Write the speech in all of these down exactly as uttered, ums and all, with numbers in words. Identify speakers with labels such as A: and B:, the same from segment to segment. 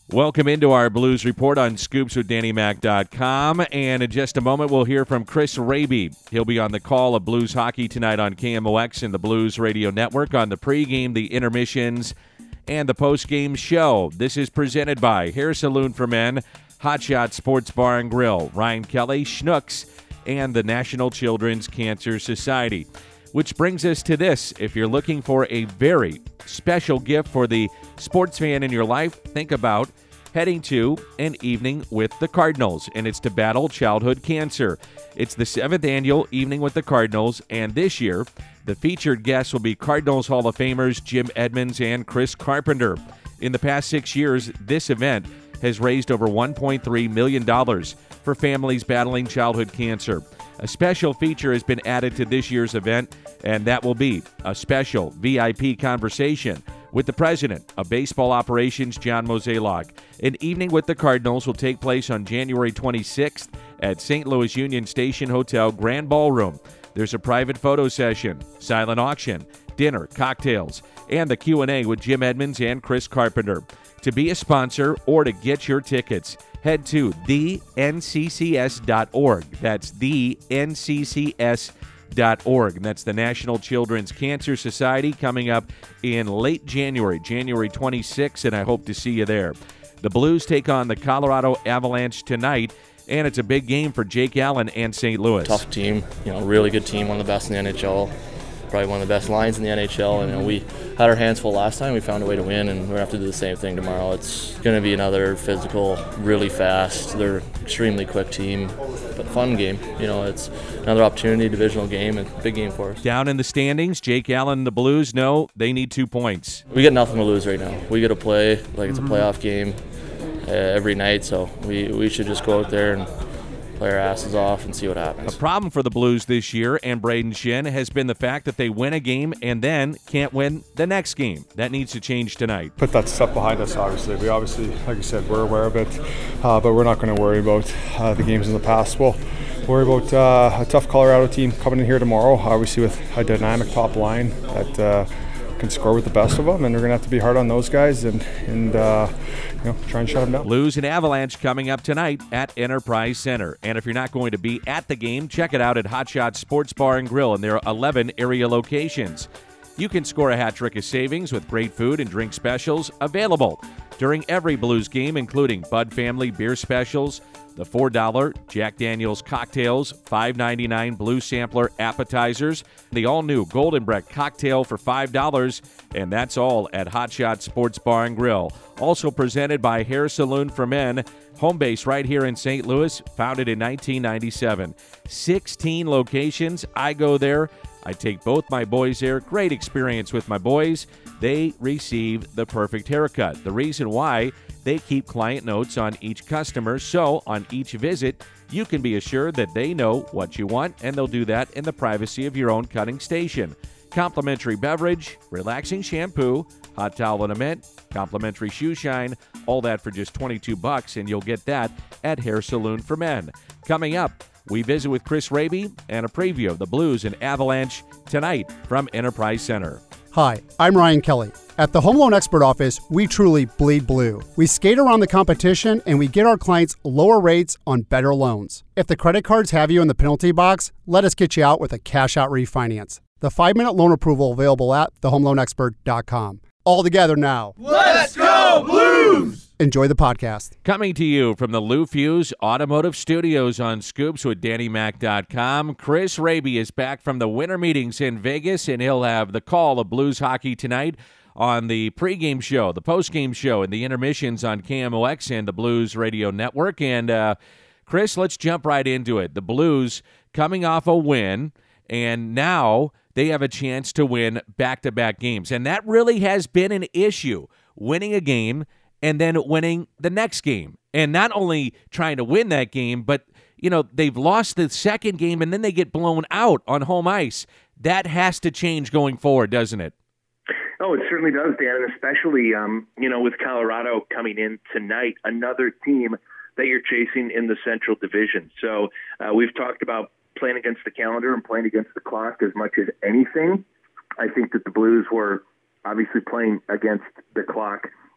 A: Welcome into our Blues Report on scoops with danny mac dot com. And in just a moment, we'll hear from Chris Raby. He'll be on the call of Blues hockey tonight on K M O X and the Blues Radio Network on the pregame, the intermissions, and the postgame show. This is presented by Hair Saloon for Men, Hot Shot Sports Bar and Grill, Ryan Kelly, Schnucks, and the National Children's Cancer Society. Which brings us to this. If you're looking for a very special gift for the sports fan in your life, think about heading to an evening with the Cardinals, and it's to battle childhood cancer. It's the seventh annual Evening with the Cardinals, and this year, the featured guests will be Cardinals Hall of Famers Jim Edmonds and Chris Carpenter. In the past six years, this event has raised over one point three million dollars for families battling childhood cancer. A special feature has been added to this year's event, and that will be a special V I P conversation with the president of baseball operations, John Mozeliak. An evening with the Cardinals will take place on January twenty-sixth at Saint Louis Union Station Hotel Grand Ballroom. There's a private photo session, silent auction, dinner, cocktails, and the Q and A with Jim Edmonds and Chris Carpenter. To be a sponsor or to get your tickets, head to the N C C S dot org. That's the N C C S dot org. And that's the National Children's Cancer Society, coming up in late January, January twenty-sixth, and I hope to see you there. The Blues take on the Colorado Avalanche tonight, and it's a big game for Jake Allen and Saint Louis.
B: Tough team, you know, really good team, one of the best in the N H L. Probably one of the best lines in the N H L, and you know, we had our hands full last time. We found a way to win, and we're going to have to do the same thing tomorrow. It's going to be another physical, really fast. They're an extremely quick team, but fun game. You know, it's another opportunity, divisional game, and big game for us.
A: Down in the standings, Jake Allen and the Blues know they need two points.
B: We got nothing to lose right now. We got to play like it's a playoff game uh, every night, so we, we should just go out there and play our asses off and see what happens.
A: A problem for the Blues this year and Braden Shin has been the fact that they win a game and then can't win the next game. That needs to change tonight.
C: Put that stuff behind us, obviously. We obviously, like I said, we're aware of it, uh, but we're not going to worry about uh, the games in the past. We'll worry about uh, a tough Colorado team coming in here tomorrow, obviously with a dynamic top line that uh, can score with the best of them, and we're going to have to be hard on those guys and, and uh, you know, try and shut them down.
A: Blues and Avalanche coming up tonight at Enterprise Center. And if you're not going to be at the game, check it out at Hot Shot Sports Bar and Grill, and there are eleven area locations. You can score a hat trick of savings with great food and drink specials available during every Blues game, including Bud Family beer specials, the four dollar Jack Daniels cocktails, five ninety-nine Blue Sampler appetizers, the all-new Golden Breck cocktail for five dollars, and that's all at Hot Shot Sports Bar and Grill. Also presented by Hair Saloon for Men, home base right here in Saint Louis, founded in nineteen ninety-seven. sixteen locations. I go there. I take both my boys there. Great experience with my boys. They receive the perfect haircut. The reason why, they keep client notes on each customer, so on each visit, you can be assured that they know what you want, and they'll do that in the privacy of your own cutting station. Complimentary beverage, relaxing shampoo, hot towel and a mint, complimentary shoe shine, all that for just twenty-two bucks, and you'll get that at Hair Saloon for Men. Coming up, we visit with Chris Raby and a preview of the Blues and Avalanche tonight from Enterprise Center.
D: Hi, I'm Ryan Kelly. At the Home Loan Expert Office, we truly bleed blue. We skate around the competition and we get our clients lower rates on better loans. If the credit cards have you in the penalty box, let us get you out with a cash-out refinance. The five-minute loan approval available at the home loan expert dot com. All together now.
E: Let's go Blues!
D: Enjoy the podcast.
A: Coming to you from the Lou Fuse Automotive Studios on Scoops with danny mac dot com, Chris Raby is back from the winter meetings in Vegas, and he'll have the call of Blues hockey tonight on the pregame show, the postgame show, and the intermissions on K M O X and the Blues Radio Network. And, uh, Chris, let's jump right into it. The Blues coming off a win, and now they have a chance to win back-to-back games. And that really has been an issue, winning a game and then winning the next game. And not only trying to win that game, but, you know, they've lost the second game and then they get blown out on home ice. That has to change going forward, doesn't it?
F: Oh, it certainly does, Dan, and especially, um, you know, with Colorado coming in tonight, another team that you're chasing in the Central Division. So uh, we've talked about playing against the calendar and playing against the clock as much as anything. I think that the Blues were obviously playing against the clock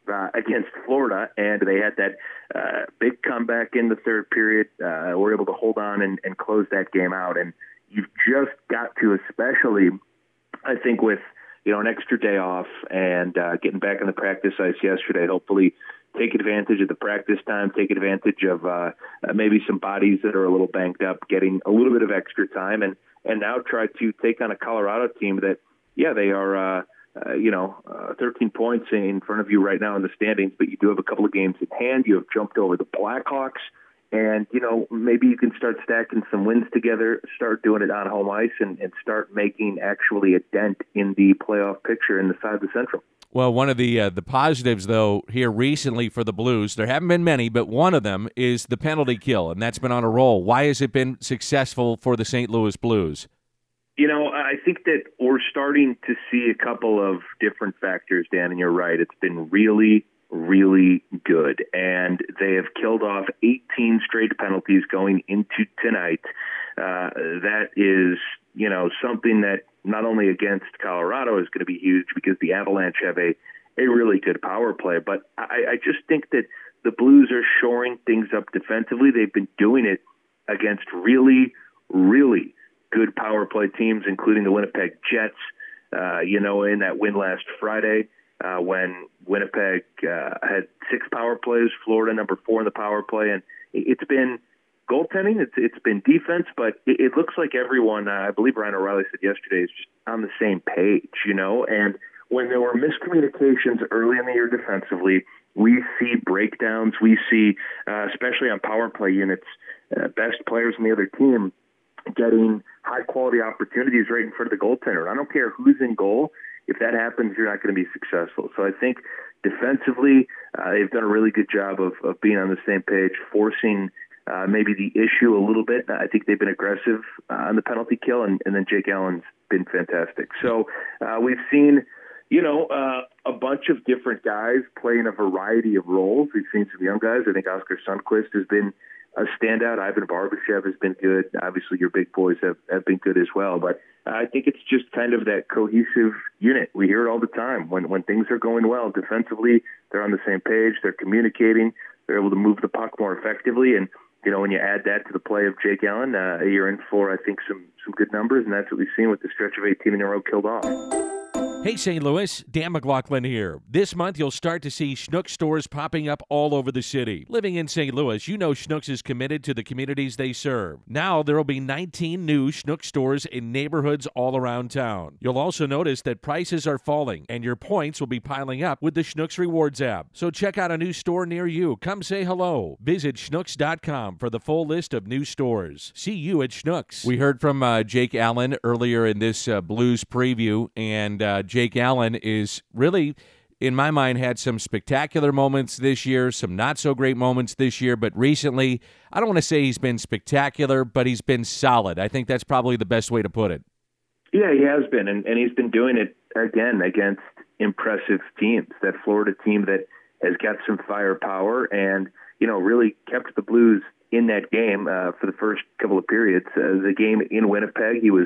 F: uh, against Florida, and they had that uh, big comeback in the third period. Uh, were able to hold on and, and close that game out. And you've just got to, especially, I think, with you know an extra day off and uh, getting back on the practice ice yesterday, hopefully take advantage of the practice time, take advantage of uh, maybe some bodies that are a little banged up, getting a little bit of extra time, and, and now try to take on a Colorado team that, yeah, they are, uh, uh, you know, uh, thirteen points in front of you right now in the standings, but you do have a couple of games in hand. You have jumped over the Blackhawks, and, you know, maybe you can start stacking some wins together, start doing it on home ice, and, and start making actually a dent in the playoff picture in the side of the Central.
A: Well, one of the uh, the positives, though, here recently for the Blues, there haven't been many, but one of them is the penalty kill, and that's been on a roll. Why has it been successful for the Saint Louis Blues?
F: You know, I think that we're starting to see a couple of different factors, Dan, and you're right. It's been really, really good, and they have killed off eighteen straight penalties going into tonight. Uh, that is, you know, something that not only against Colorado is going to be huge because the Avalanche have a, a really good power play, but I, I just think that the Blues are shoring things up defensively. They've been doing it against really, really good power play teams, including the Winnipeg Jets, uh, you know, in that win last Friday uh, when Winnipeg uh, had six power plays, Florida number four in the power play, and it's been goaltending, it's it's been defense, but it, it looks like everyone, uh, I believe Ryan O'Reilly said yesterday, is just on the same page, you know, and when there were miscommunications early in the year defensively, we see breakdowns, we see, uh, especially on power play units, uh, best players in the other team getting high-quality opportunities right in front of the goaltender. I don't care who's in goal. If that happens, you're not going to be successful. So I think defensively, uh, they've done a really good job of, of being on the same page, forcing Uh, maybe the issue a little bit. I think they've been aggressive uh, on the penalty kill, and, and then Jake Allen's been fantastic. So uh, we've seen, you know, uh, a bunch of different guys play in a variety of roles. We've seen some young guys. I think Oscar Sundqvist has been a standout. Ivan Barbashev has been good. Obviously, your big boys have, have been good as well. But I think it's just kind of that cohesive unit. We hear it all the time. When, when things are going well defensively, they're on the same page. They're communicating. They're able to move the puck more effectively. And you know, when you add that to the play of Jake Allen, uh, you're in for, I think, some some good numbers, and that's what we've seen with the stretch of eighteen in a row killed off.
A: Hey, Saint Louis, Dan McLaughlin here. This month, you'll start to see Schnucks stores popping up all over the city. Living in Saint Louis, you know Schnucks is committed to the communities they serve. Now, there will be nineteen new Schnucks stores in neighborhoods all around town. You'll also notice that prices are falling, and your points will be piling up with the Schnucks Rewards app. So check out a new store near you. Come say hello. Visit Schnucks dot com for the full list of new stores. See you at Schnucks. We heard from uh, Jake Allen earlier in this uh, Blues preview, and uh, Jake Allen is really, in my mind, had some spectacular moments this year, some not-so-great moments this year, but recently, I don't want to say he's been spectacular, but he's been solid. I think that's probably the best way to put it.
F: Yeah, he has been, and, and he's been doing it, again, against impressive teams. That Florida team that has got some firepower and, you know, really kept the Blues in that game uh, for the first couple of periods. Uh, the game in Winnipeg, he was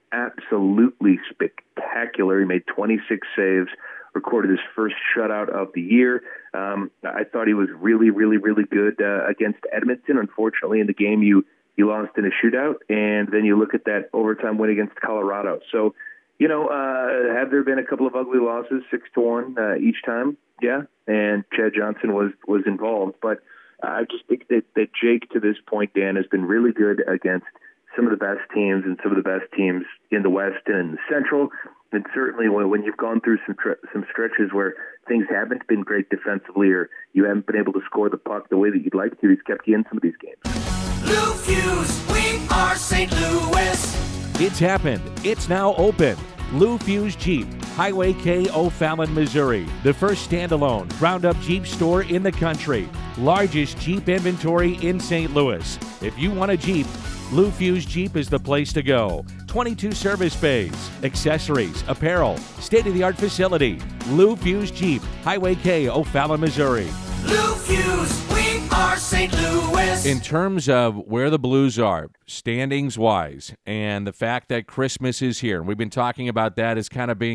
F: absolutely spectacular. He made twenty-six saves, recorded his first shutout of the year. Um, I thought he was really, really, really good uh, against Edmonton. Unfortunately, in the game, you you lost in a shootout, and then you look at that overtime win against Colorado. So, you know, uh, have there been a couple of ugly losses, six to one uh, each time? Yeah, and Chad Johnson was was involved, but I just think that that Jake, to this point, Dan, has been really good against some of the best teams and some of the best teams in the West and in the Central. And certainly when, when you've gone through some tre- some stretches where things haven't been great defensively or you haven't been able to score the puck the way that you'd like to, he's kept you in some of these games.
E: Blue Fuse, we are Saint Louis.
A: It's happened. It's now open. Lou Fuse Jeep, Highway K, O'Fallon, Missouri. The first standalone, ground-up Jeep store in the country. Largest Jeep inventory in Saint Louis. If you want a Jeep, Lou Fuse Jeep is the place to go. twenty-two service bays, accessories, apparel, state-of-the-art facility. Lou Fuse Jeep, Highway K, O'Fallon, Missouri.
E: Lou Fuse, we are Saint Louis.
A: In terms of where the Blues are, standings-wise, and the fact that Christmas is here, and we've been talking about that as kind of being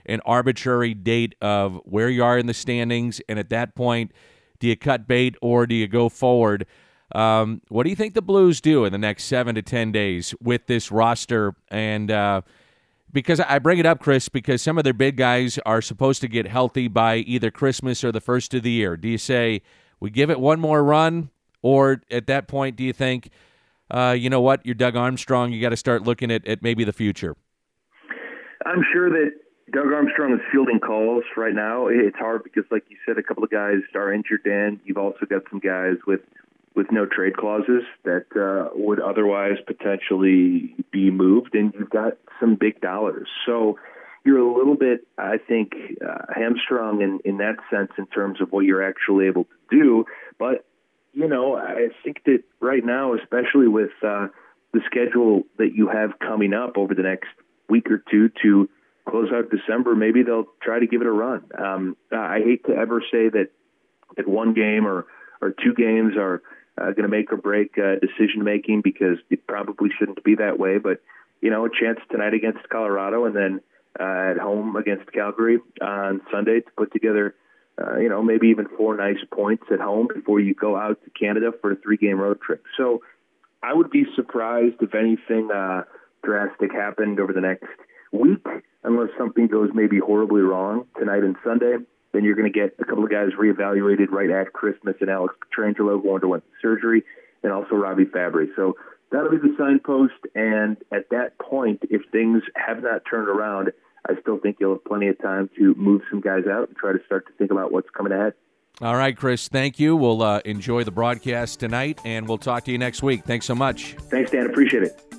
A: an arbitrary date of where you are in the standings, and at that point, do you cut bait or do you go forward? Um, what do you think the Blues do in the next seven to ten days with this roster? And uh, because I bring it up, Chris, because some of their big guys are supposed to get healthy by either Christmas or the first of the year. Do you say we give it one more run, or at that point, do you think, uh, you know what, you're Doug Armstrong, you got to start looking at, at maybe the future?
F: I'm sure that Doug Armstrong is fielding calls right now. It's hard because, like you said, a couple of guys are injured, and you've also got some guys with with no trade clauses that uh, would otherwise potentially be moved, and you've got some big dollars. So you're a little bit, I think, uh, hamstrung in, in that sense in terms of what you're actually able to do. But, you know, I think that right now, especially with uh, the schedule that you have coming up over the next week or two to close out December, maybe they'll try to give it a run. Um, I hate to ever say that, that one game or, or two games are Uh, going to make or break uh, decision making, because it probably shouldn't be that way. But, you know, a chance tonight against Colorado, and then uh, at home against Calgary on Sunday to put together, uh, you know, maybe even four nice points at home before you go out to Canada for a three-game road trip. So I would be surprised if anything uh, drastic happened over the next week, unless something goes maybe horribly wrong tonight and Sunday. Then you're going to get a couple of guys reevaluated right at Christmas, and Alex Petrangelo going to want surgery, and also Robbie Fabry. So that'll be the signpost. And at that point, if things have not turned around, I still think you'll have plenty of time to move some guys out and try to start to think about what's coming ahead.
A: All right, Chris, thank you. We'll uh, enjoy the broadcast tonight, and we'll talk to you next week. Thanks so much.
F: Thanks, Dan. Appreciate it.